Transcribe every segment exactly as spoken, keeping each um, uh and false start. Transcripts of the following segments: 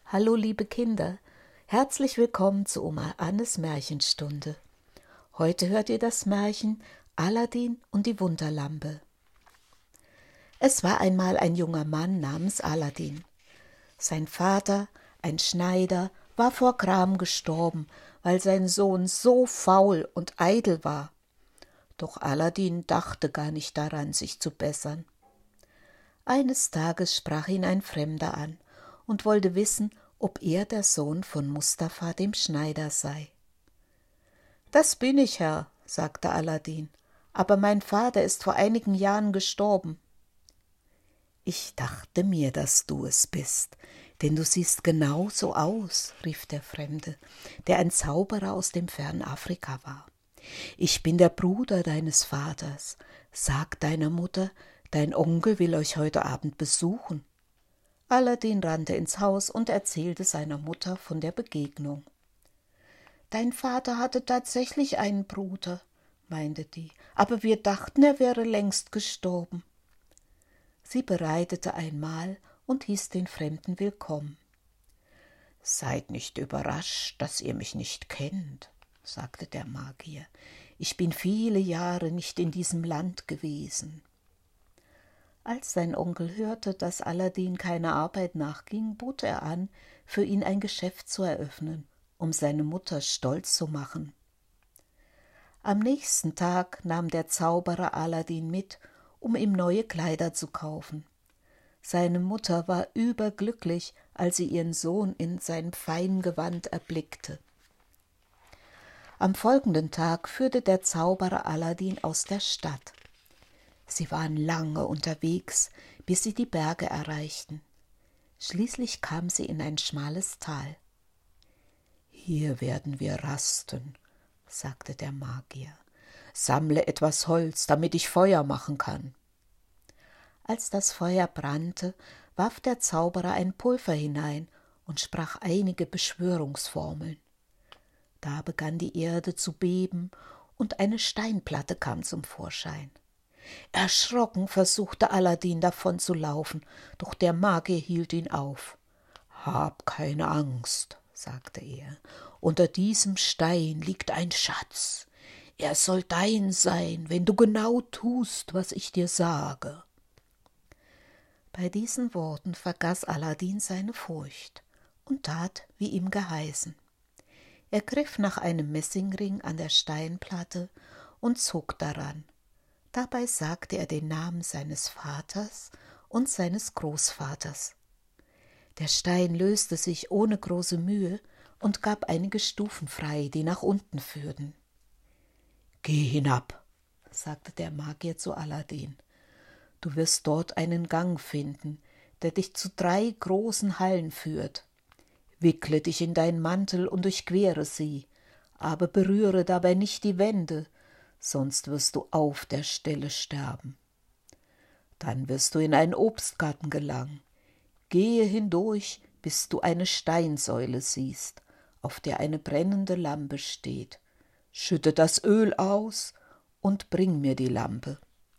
Hallo liebe Kinder, herzlich willkommen zu Oma Annes Märchenstunde. Heute hört ihr das Märchen Aladin und die Wunderlampe. Es war einmal ein junger Mann namens Aladin. Sein Vater, ein Schneider, war vor Gram gestorben, weil sein Sohn so faul und eitel war. Doch Aladin dachte gar nicht daran, sich zu bessern. Eines Tages sprach ihn ein Fremder an und wollte wissen, ob er der Sohn von Mustafa dem Schneider sei. »Das bin ich, Herr«, sagte Aladin, »aber mein Vater ist vor einigen Jahren gestorben.« »Ich dachte mir, dass du es bist, denn du siehst genau so aus«, rief der Fremde, der ein Zauberer aus dem fernen Afrika war. »Ich bin der Bruder deines Vaters. Sag deiner Mutter, dein Onkel will euch heute Abend besuchen.« Aladin rannte ins Haus und erzählte seiner Mutter von der Begegnung. »Dein Vater hatte tatsächlich einen Bruder«, meinte die, »aber wir dachten, er wäre längst gestorben.« Sie bereitete ein Mahl und hieß den Fremden willkommen. »Seid nicht überrascht, dass ihr mich nicht kennt«, sagte der Magier. »Ich bin viele Jahre nicht in diesem Land gewesen.« Als sein Onkel hörte, dass Aladin keiner Arbeit nachging, bot er an, für ihn ein Geschäft zu eröffnen, um seine Mutter stolz zu machen. Am nächsten Tag nahm der Zauberer Aladin mit, um ihm neue Kleider zu kaufen. Seine Mutter war überglücklich, als sie ihren Sohn in seinem feinen Gewand erblickte. Am folgenden Tag führte der Zauberer Aladin aus der Stadt. Sie waren lange unterwegs, bis sie die Berge erreichten. Schließlich kamen sie in ein schmales Tal. »Hier werden wir rasten«, sagte der Magier. »Sammle etwas Holz, damit ich Feuer machen kann.« Als das Feuer brannte, warf der Zauberer ein Pulver hinein und sprach einige Beschwörungsformeln. Da begann die Erde zu beben und eine Steinplatte kam zum Vorschein. Erschrocken versuchte Aladin davon zu laufen, doch der Magier hielt ihn auf. »Hab keine Angst«, sagte er, »unter diesem Stein liegt ein Schatz. Er soll dein sein, wenn du genau tust, was ich dir sage.« Bei diesen Worten vergaß Aladin seine Furcht und tat, wie ihm geheißen. Er griff nach einem Messingring an der Steinplatte und zog daran. Dabei sagte er den Namen seines Vaters und seines Großvaters. Der Stein löste sich ohne große Mühe und gab einige Stufen frei, die nach unten führten. »Geh hinab«, sagte der Magier zu Aladin. »Du wirst dort einen Gang finden, der dich zu drei großen Hallen führt. Wickle dich in deinen Mantel und durchquere sie, aber berühre dabei nicht die Wände, sonst wirst du auf der Stelle sterben. Dann wirst du in einen Obstgarten gelangen. Gehe hindurch, bis du eine Steinsäule siehst, auf der eine brennende Lampe steht. Schütte das Öl aus und bring mir die Lampe.«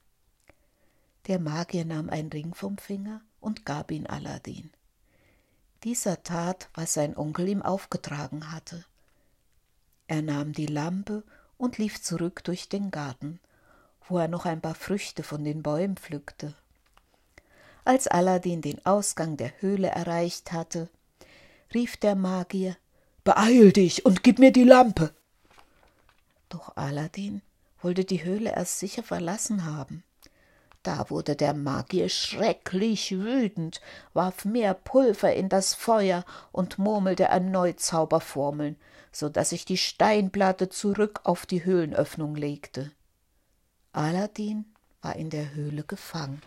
Der Magier nahm einen Ring vom Finger und gab ihn Aladin. Dieser tat, was sein Onkel ihm aufgetragen hatte. Er nahm die Lampe und lief zurück durch den Garten, wo er noch ein paar Früchte von den Bäumen pflückte. Als Aladin den Ausgang der Höhle erreicht hatte, rief der Magier: »Beeil dich und gib mir die Lampe!« Doch Aladin wollte die Höhle erst sicher verlassen haben. Da wurde der Magier schrecklich wütend, warf mehr Pulver in das Feuer und murmelte erneut Zauberformeln, so daß sich die Steinplatte zurück auf die Höhlenöffnung legte. Aladin war in der Höhle gefangen.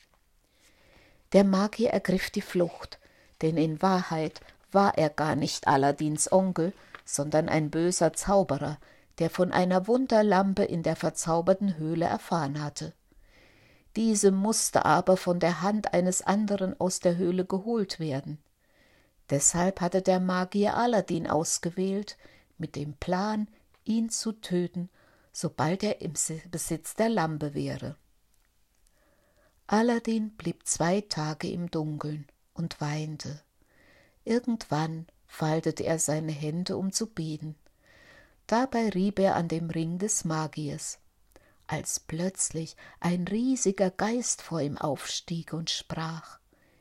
Der Magier ergriff die Flucht, denn in Wahrheit war er gar nicht Aladins Onkel, sondern ein böser Zauberer, der von einer Wunderlampe in der verzauberten Höhle erfahren hatte. Diese musste aber von der Hand eines anderen aus der Höhle geholt werden. Deshalb hatte der Magier Aladin ausgewählt, mit dem Plan, ihn zu töten, sobald er im Besitz der Lampe wäre. Aladin blieb zwei Tage im Dunkeln und weinte. Irgendwann faltete er seine Hände, um zu beten. Dabei rieb er an dem Ring des Magiers, als plötzlich ein riesiger Geist vor ihm aufstieg und sprach: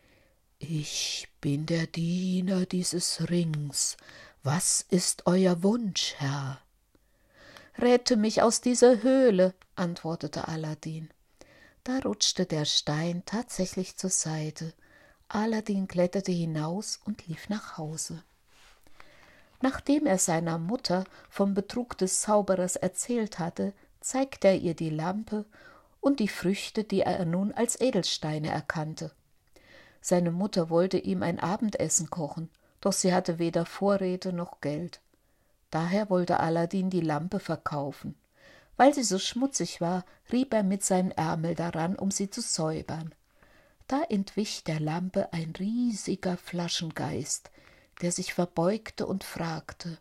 »Ich bin der Diener dieses Rings. Was ist euer Wunsch, Herr?« »Rette mich aus dieser Höhle«, antwortete Aladin. Da rutschte der Stein tatsächlich zur Seite. Aladin kletterte hinaus und lief nach Hause. Nachdem er seiner Mutter vom Betrug des Zauberers erzählt hatte, zeigte er ihr die Lampe und die Früchte, die er nun als Edelsteine erkannte. Seine Mutter wollte ihm ein Abendessen kochen, doch sie hatte weder Vorräte noch Geld. Daher wollte Aladin die Lampe verkaufen. Weil sie so schmutzig war, rieb er mit seinem Ärmel daran, um sie zu säubern. Da entwich der Lampe ein riesiger Flaschengeist, der sich verbeugte und fragte: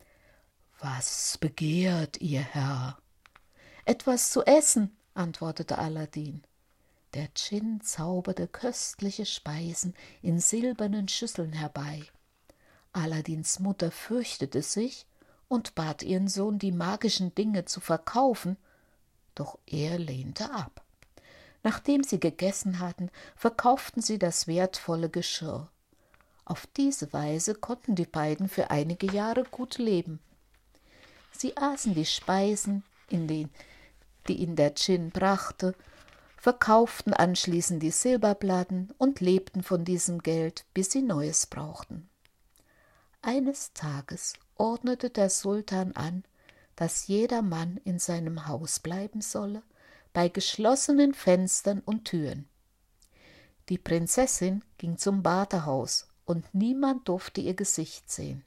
»Was begehrt ihr, Herr?« »Etwas zu essen«, antwortete Aladin. Der Dschinn zauberte köstliche Speisen in silbernen Schüsseln herbei. Aladins Mutter fürchtete sich und bat ihren Sohn, die magischen Dinge zu verkaufen, doch er lehnte ab. Nachdem sie gegessen hatten, verkauften sie das wertvolle Geschirr. Auf diese Weise konnten die beiden für einige Jahre gut leben. Sie aßen die Speisen, in den, die ihnen der Dschinn brachte, verkauften anschließend die Silberplatten und lebten von diesem Geld, bis sie Neues brauchten. Eines Tages ordnete der Sultan an, dass jeder Mann in seinem Haus bleiben solle, bei geschlossenen Fenstern und Türen. Die Prinzessin ging zum Badehaus, und niemand durfte ihr Gesicht sehen.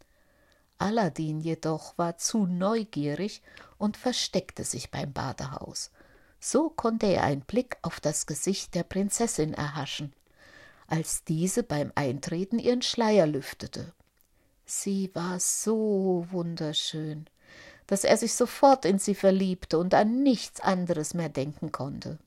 Aladin jedoch war zu neugierig und versteckte sich beim Badehaus. So konnte er einen Blick auf das Gesicht der Prinzessin erhaschen, als diese beim Eintreten ihren Schleier lüftete. Sie war so wunderschön, dass er sich sofort in sie verliebte und an nichts anderes mehr denken konnte.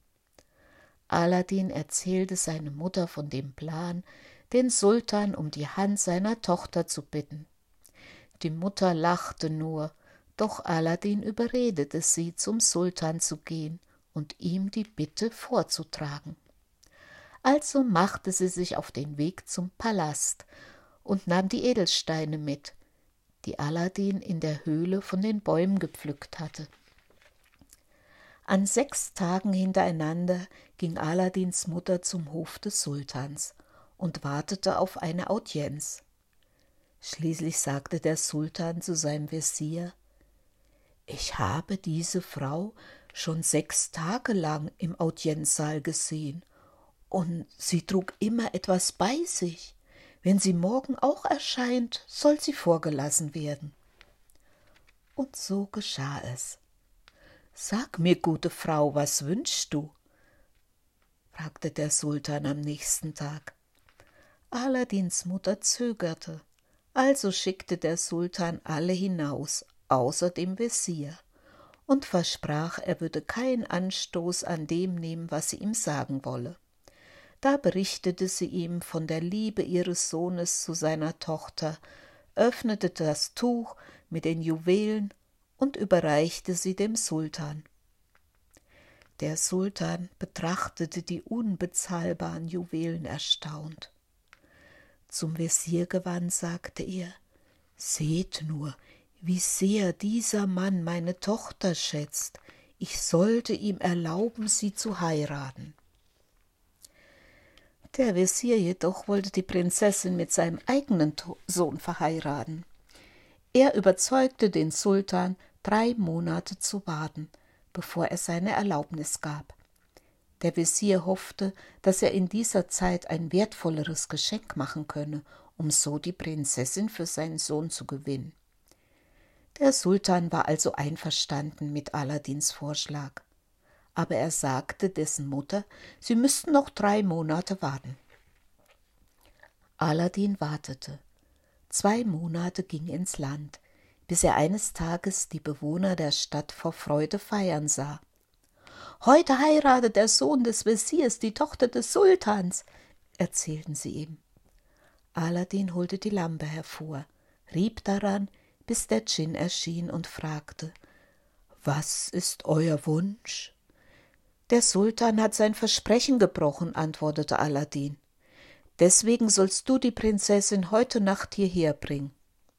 Aladin erzählte seine Mutter von dem Plan, den Sultan um die Hand seiner Tochter zu bitten. Die Mutter lachte nur, doch Aladin überredete sie, zum Sultan zu gehen und ihm die Bitte vorzutragen. Also machte sie sich auf den Weg zum Palast und nahm die Edelsteine mit, die Aladin in der Höhle von den Bäumen gepflückt hatte. An sechs Tagen hintereinander ging Aladins Mutter zum Hof des Sultans und wartete auf eine Audienz. Schließlich sagte der Sultan zu seinem Wesir: »Ich habe diese Frau schon sechs Tage lang im Audienzsaal gesehen, und sie trug immer etwas bei sich. Wenn sie morgen auch erscheint, soll sie vorgelassen werden.« Und so geschah es. »Sag mir, gute Frau, was wünschst du?« fragte der Sultan am nächsten Tag. Aladins Mutter zögerte, also schickte der Sultan alle hinaus, außer dem Wesir, und versprach, er würde keinen Anstoß an dem nehmen, was sie ihm sagen wolle. Da berichtete sie ihm von der Liebe ihres Sohnes zu seiner Tochter, öffnete das Tuch mit den Juwelen und überreichte sie dem Sultan. Der Sultan betrachtete die unbezahlbaren Juwelen erstaunt. Zum Wesir gewandt sagte er: »Seht nur, wie sehr dieser Mann meine Tochter schätzt. Ich sollte ihm erlauben, sie zu heiraten.« Der Wesir jedoch wollte die Prinzessin mit seinem eigenen Sohn verheiraten. Er überzeugte den Sultan, drei Monate zu warten, bevor er seine Erlaubnis gab. Der Wesir hoffte, dass er in dieser Zeit ein wertvolleres Geschenk machen könne, um so die Prinzessin für seinen Sohn zu gewinnen. Der Sultan war also einverstanden mit Aladins Vorschlag, aber er sagte dessen Mutter, sie müssten noch drei Monate warten. Aladin wartete. Zwei Monate gingen ins Land, bis er eines Tages die Bewohner der Stadt vor Freude feiern sah. »Heute heiratet der Sohn des Wesirs die Tochter des Sultans«, erzählten sie ihm. Aladin holte die Lampe hervor, rieb daran, bis der Dschinn erschien und fragte: »Was ist euer Wunsch?« »Der Sultan hat sein Versprechen gebrochen«, antwortete Aladin. »Deswegen sollst du die Prinzessin heute Nacht hierher bringen.«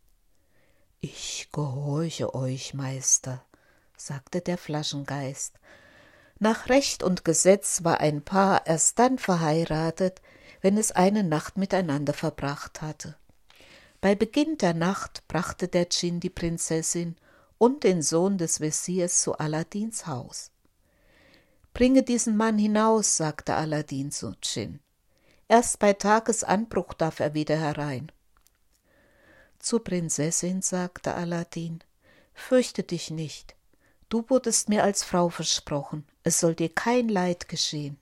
»Ich gehorche euch, Meister«, sagte der Flaschengeist. Nach Recht und Gesetz war ein Paar erst dann verheiratet, wenn es eine Nacht miteinander verbracht hatte. Bei Beginn der Nacht brachte der Dschinn die Prinzessin und den Sohn des Wesirs zu Aladins Haus. »Bringe diesen Mann hinaus«, sagte Aladin zu Dschinn. »Erst bei Tagesanbruch darf er wieder herein.« Zur Prinzessin sagte Aladin: »Fürchte dich nicht, du wurdest mir als Frau versprochen, es soll dir kein Leid geschehen.«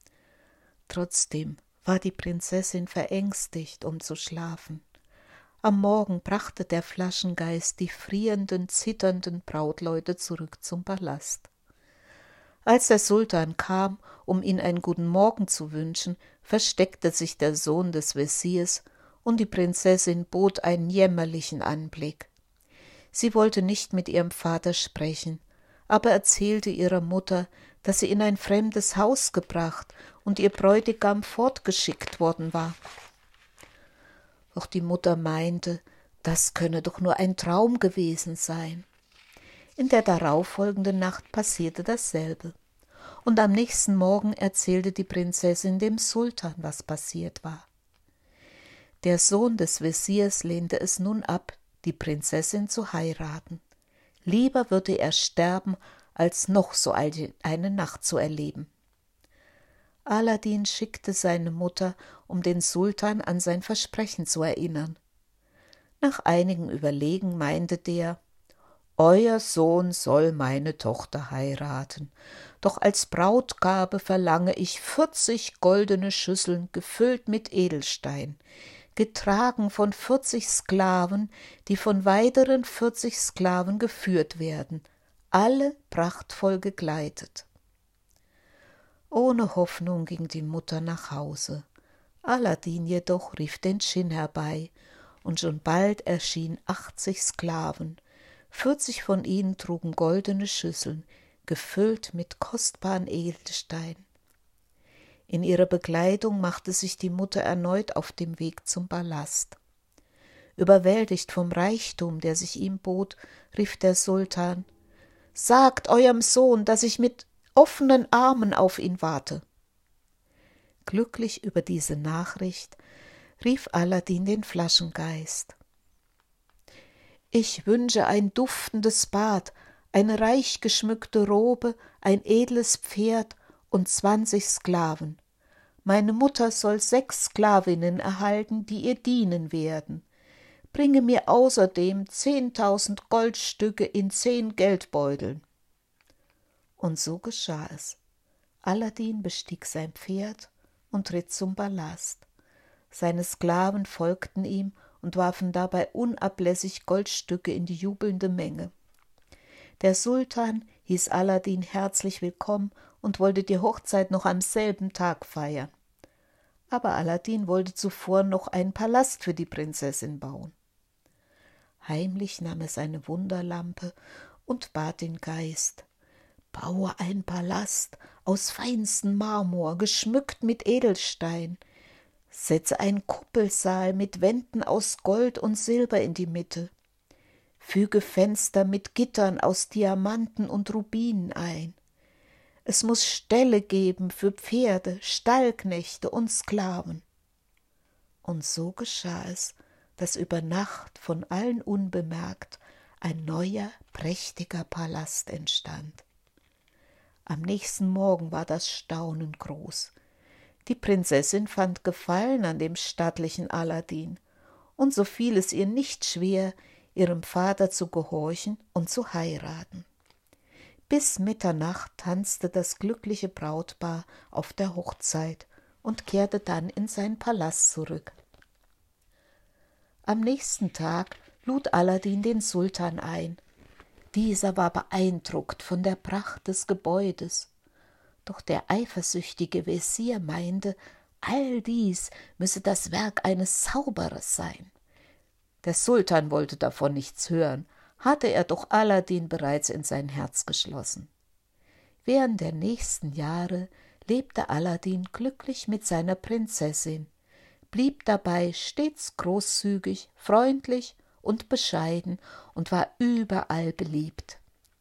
Trotzdem war die Prinzessin verängstigt, um zu schlafen. Am Morgen brachte der Flaschengeist die frierenden, zitternden Brautleute zurück zum Palast. Als der Sultan kam, um ihnen einen guten Morgen zu wünschen, versteckte sich der Sohn des Wesirs, und die Prinzessin bot einen jämmerlichen Anblick. Sie wollte nicht mit ihrem Vater sprechen, aber erzählte ihrer Mutter, dass sie in ein fremdes Haus gebracht und ihr Bräutigam fortgeschickt worden war. Doch die Mutter meinte, das könne doch nur ein Traum gewesen sein. In der darauffolgenden Nacht passierte dasselbe, und am nächsten Morgen erzählte die Prinzessin dem Sultan, was passiert war. Der Sohn des Wesirs lehnte es nun ab, die Prinzessin zu heiraten. Lieber würde er sterben, als noch so eine Nacht zu erleben. Aladin schickte seine Mutter, um den Sultan an sein Versprechen zu erinnern. Nach einigem Überlegen meinte der: »Euer Sohn soll meine Tochter heiraten, doch als Brautgabe verlange ich vierzig goldene Schüsseln gefüllt mit Edelstein, getragen von vierzig Sklaven, die von weiteren vierzig Sklaven geführt werden, alle prachtvoll gekleidet.« Ohne Hoffnung ging die Mutter nach Hause. Aladin jedoch rief den Dschinn herbei, und schon bald erschienen achtzig Sklaven. Vierzig von ihnen trugen goldene Schüsseln, gefüllt mit kostbaren Edelsteinen. In ihrer Begleitung machte sich die Mutter erneut auf den Weg zum Palast. Überwältigt vom Reichtum, der sich ihm bot, rief der Sultan: »Sagt eurem Sohn, dass ich mit offenen Armen auf ihn warte.« Glücklich über diese Nachricht rief Aladin den Flaschengeist: »Ich wünsche ein duftendes Bad, eine reich geschmückte Robe, ein edles Pferd und zwanzig Sklaven. Meine Mutter soll sechs Sklavinnen erhalten, die ihr dienen werden. Bringe mir außerdem zehntausend Goldstücke in zehn Geldbeuteln.« Und so geschah es. Aladin bestieg sein Pferd und ritt zum Palast. Seine Sklaven folgten ihm und warfen dabei unablässig Goldstücke in die jubelnde Menge. Der Sultan hieß Aladin herzlich willkommen und wollte die Hochzeit noch am selben Tag feiern. Aber Aladin wollte zuvor noch einen Palast für die Prinzessin bauen. Heimlich nahm er seine Wunderlampe und bat den Geist: »Baue einen Palast aus feinstem Marmor, geschmückt mit Edelstein. Setze einen Kuppelsaal mit Wänden aus Gold und Silber in die Mitte. Füge Fenster mit Gittern aus Diamanten und Rubinen ein. Es muß Ställe geben für Pferde, Stallknechte und Sklaven.« Und so geschah es, dass über Nacht von allen unbemerkt ein neuer, prächtiger Palast entstand. Am nächsten Morgen war das Staunen groß. Die Prinzessin fand Gefallen an dem stattlichen Aladin, und so fiel es ihr nicht schwer, ihrem Vater zu gehorchen und zu heiraten. Bis Mitternacht tanzte das glückliche Brautpaar auf der Hochzeit und kehrte dann in seinen Palast zurück. Am nächsten Tag lud Aladin den Sultan ein. Dieser war beeindruckt von der Pracht des Gebäudes. Doch der eifersüchtige Wesir meinte, All dies müsse das Werk eines Zauberers sein. Der Sultan wollte davon nichts hören, hatte er doch Aladin bereits in sein Herz geschlossen. Während der nächsten Jahre lebte Aladin glücklich mit seiner Prinzessin, blieb dabei stets großzügig, freundlich und bescheiden und war überall beliebt.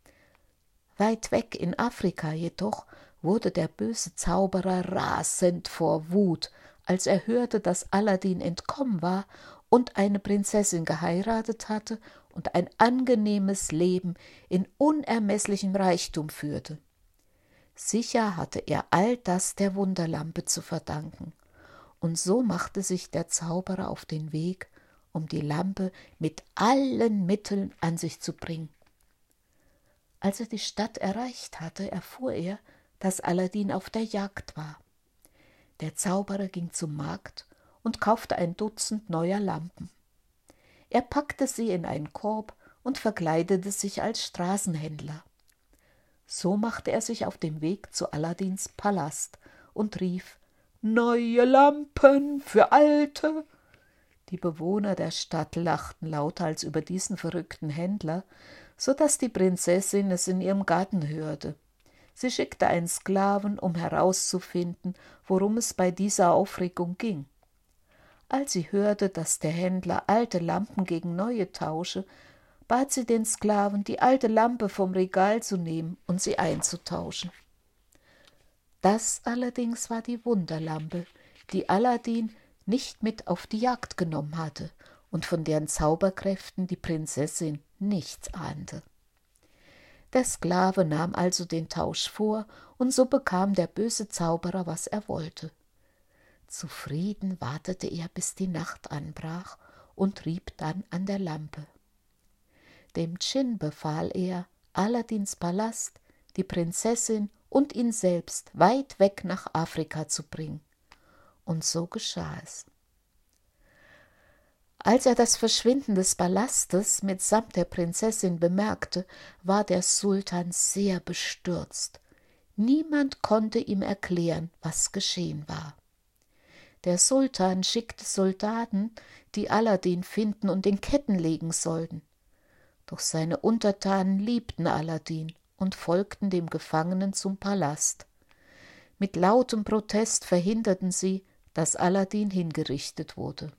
Weit weg in Afrika jedoch wurde der böse Zauberer rasend vor Wut, als er hörte, dass Aladin entkommen war und eine Prinzessin geheiratet hatte und ein angenehmes Leben in unermesslichem Reichtum führte. Sicher hatte er all das der Wunderlampe zu verdanken, und so machte sich der Zauberer auf den Weg, um die Lampe mit allen Mitteln an sich zu bringen. Als er die Stadt erreicht hatte, erfuhr er, dass Aladin auf der Jagd war. Der Zauberer ging zum Markt und kaufte ein Dutzend neuer Lampen. Er packte sie in einen Korb und verkleidete sich als Straßenhändler. So machte er sich auf den Weg zu Aladins Palast und rief: »Neue Lampen für alte!« Die Bewohner der Stadt lachten lauter als über diesen verrückten Händler, so daß die Prinzessin es in ihrem Garten hörte. Sie schickte einen Sklaven, um herauszufinden, worum es bei dieser Aufregung ging. Als sie hörte, dass der Händler alte Lampen gegen neue tausche, bat sie den Sklaven, die alte Lampe vom Regal zu nehmen und sie einzutauschen. Das allerdings war die Wunderlampe, die Aladin nicht mit auf die Jagd genommen hatte und von deren Zauberkräften die Prinzessin nichts ahnte. Der Sklave nahm also den Tausch vor, und so bekam der böse Zauberer, was er wollte. Zufrieden wartete er, bis die Nacht anbrach, und rieb dann an der Lampe. Dem Dschinn befahl er, Aladins Palast, die Prinzessin und ihn selbst weit weg nach Afrika zu bringen. Und so geschah es. Als er das Verschwinden des Palastes mitsamt der Prinzessin bemerkte, war der Sultan sehr bestürzt. Niemand konnte ihm erklären, was geschehen war. Der Sultan schickte Soldaten, die Aladin finden und in Ketten legen sollten. Doch seine Untertanen liebten Aladin und folgten dem Gefangenen zum Palast. Mit lautem Protest verhinderten sie, dass Aladin hingerichtet wurde.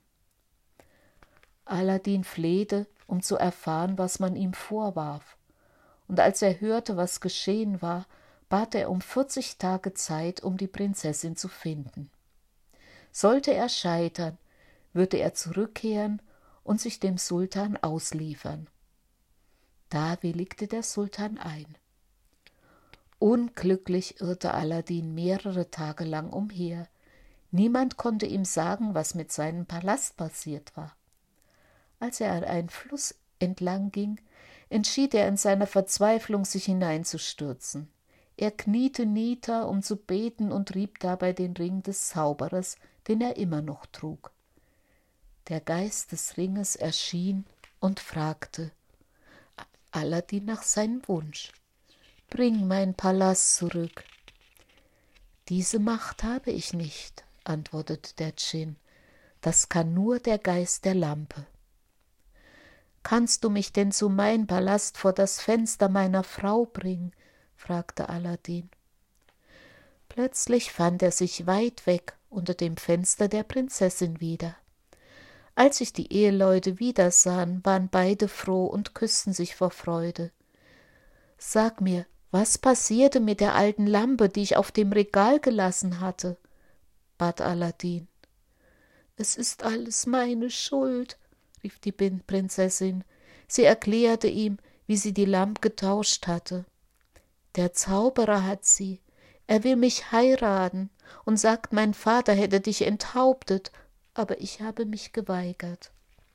Aladin flehte, um zu erfahren, was man ihm vorwarf, und als er hörte, was geschehen war, bat er um vierzig Tage Zeit, um die Prinzessin zu finden. Sollte er scheitern, würde er zurückkehren und sich dem Sultan ausliefern. Da willigte der Sultan ein. Unglücklich irrte Aladin mehrere Tage lang umher. Niemand konnte ihm sagen, was mit seinem Palast passiert war. Als er an einen Fluss entlang ging, entschied er in seiner Verzweiflung, sich hineinzustürzen. Er kniete nieder, um zu beten, und rieb dabei den Ring des Zauberers, den er immer noch trug. Der Geist des Ringes erschien und fragte Aladin nach seinem Wunsch: »Bring meinen Palast zurück.« »Diese Macht habe ich nicht«, antwortete der Dschinn. »Das kann nur der Geist der Lampe.« »Kannst du mich denn zu meinem Palast vor das Fenster meiner Frau bringen?« fragte Aladin. Plötzlich fand er sich weit weg unter dem Fenster der Prinzessin wieder. Als sich die Eheleute wiedersahen, waren beide froh und küssten sich vor Freude. »Sag mir, was passierte mit der alten Lampe, die ich auf dem Regal gelassen hatte?« bat Aladin. »Es ist alles meine Schuld«, rief die Prinzessin. Sie erklärte ihm, wie sie die Lampe getauscht hatte. »Der Zauberer hat sie. Er will mich heiraten und sagt, mein Vater hätte dich enthauptet, aber ich habe mich geweigert.«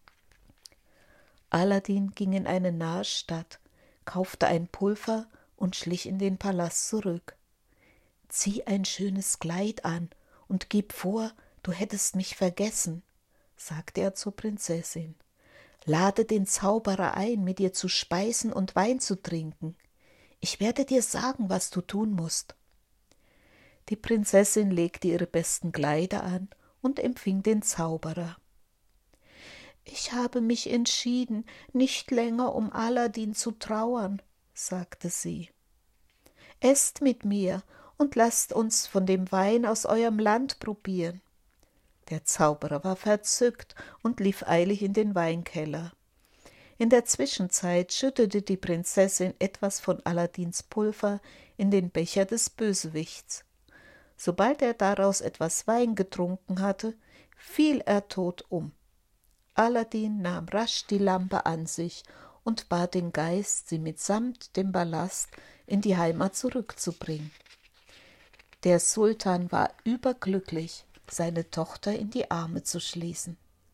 Aladin ging in eine nahe Stadt, kaufte ein Pulver und schlich in den Palast zurück. »Zieh ein schönes Kleid an und gib vor, du hättest mich vergessen«, sagte er zur Prinzessin. »Lade den Zauberer ein, mit dir zu speisen und Wein zu trinken. Ich werde dir sagen, was du tun musst.« Die Prinzessin legte ihre besten Kleider an und empfing den Zauberer. »Ich habe mich entschieden, nicht länger um Aladin zu trauern«, sagte sie. »Esst mit mir und lasst uns von dem Wein aus eurem Land probieren.« Der Zauberer war verzückt und lief eilig in den Weinkeller. In der Zwischenzeit schüttete die Prinzessin etwas von Aladins Pulver in den Becher des Bösewichts. Sobald er daraus etwas Wein getrunken hatte, fiel er tot um. Aladin nahm rasch die Lampe an sich und bat den Geist, sie mitsamt dem Palast in die Heimat zurückzubringen. Der Sultan war überglücklich, seine Tochter in die Arme zu schließen.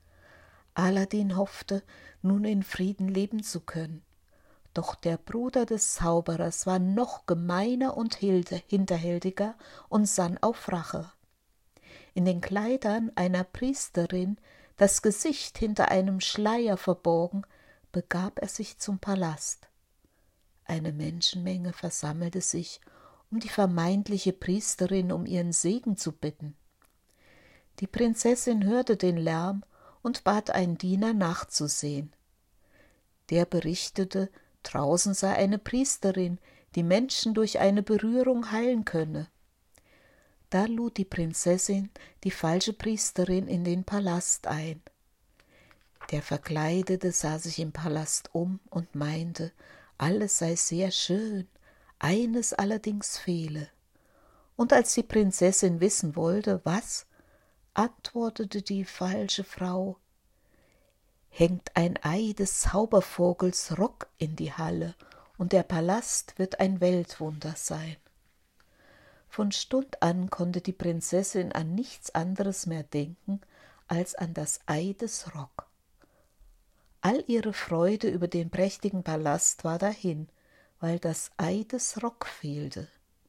Aladin hoffte, nun in Frieden leben zu können. Doch der Bruder des Zauberers war noch gemeiner und hinterhältiger und sann auf Rache. In den Kleidern einer Priesterin, das Gesicht hinter einem Schleier verborgen, begab er sich zum Palast. Eine Menschenmenge versammelte sich, um die vermeintliche Priesterin um ihren Segen zu bitten. Die Prinzessin hörte den Lärm und bat einen Diener nachzusehen. Der berichtete, draußen sei eine Priesterin, die Menschen durch eine Berührung heilen könne. Da lud die Prinzessin die falsche Priesterin in den Palast ein. Der Verkleidete sah sich im Palast um und meinte, alles sei sehr schön, eines allerdings fehle. Und als die Prinzessin wissen wollte, was, antwortete die falsche Frau, hängt ein Ei des Zaubervogels Rock in die Halle, und der Palast wird ein Weltwunder sein. Von Stund an konnte die Prinzessin an nichts anderes mehr denken als an das Ei des Rock. All ihre Freude über den prächtigen Palast war dahin, weil das Ei des Rock fehlte.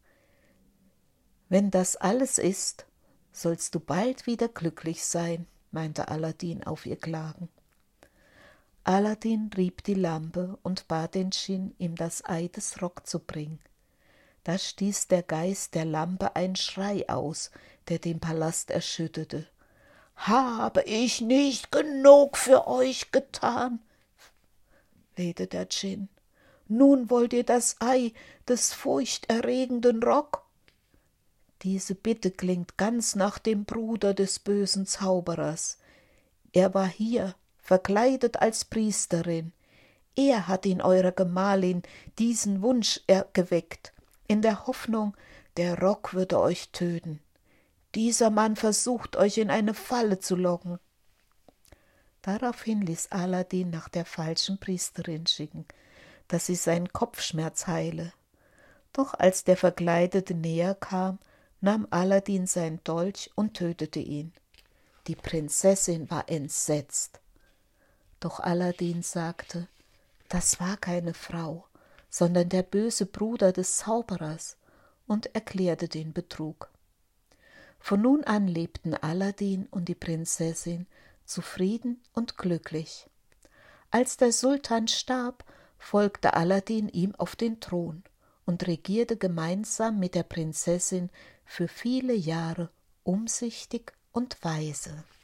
»Wenn das alles ist, sollst du bald wieder glücklich sein«, meinte Aladin auf ihr Klagen. Aladin rieb die Lampe und bat den Dschinn, ihm das Ei des Rock zu bringen. Da stieß der Geist der Lampe einen Schrei aus, der den Palast erschütterte. »Habe ich nicht genug für euch getan?« flehte der Dschinn. »Nun wollt ihr das Ei des furchterregenden Rock?« Diese Bitte klingt ganz nach dem Bruder des bösen Zauberers. Er war hier, verkleidet als Priesterin. Er hat in eurer Gemahlin diesen Wunsch geweckt, in der Hoffnung, der Rock würde euch töten. Dieser Mann versucht, euch in eine Falle zu locken. Daraufhin ließ Aladin nach der falschen Priesterin schicken, dass sie seinen Kopfschmerz heile. Doch als der Verkleidete näher kam, nahm Aladin seinen Dolch und tötete ihn. Die Prinzessin war entsetzt. Doch Aladin sagte, das war keine Frau, sondern der böse Bruder des Zauberers, und erklärte den Betrug. Von nun an lebten Aladin und die Prinzessin zufrieden und glücklich. Als der Sultan starb, folgte Aladin ihm auf den Thron und regierte gemeinsam mit der Prinzessin für viele Jahre umsichtig und weise.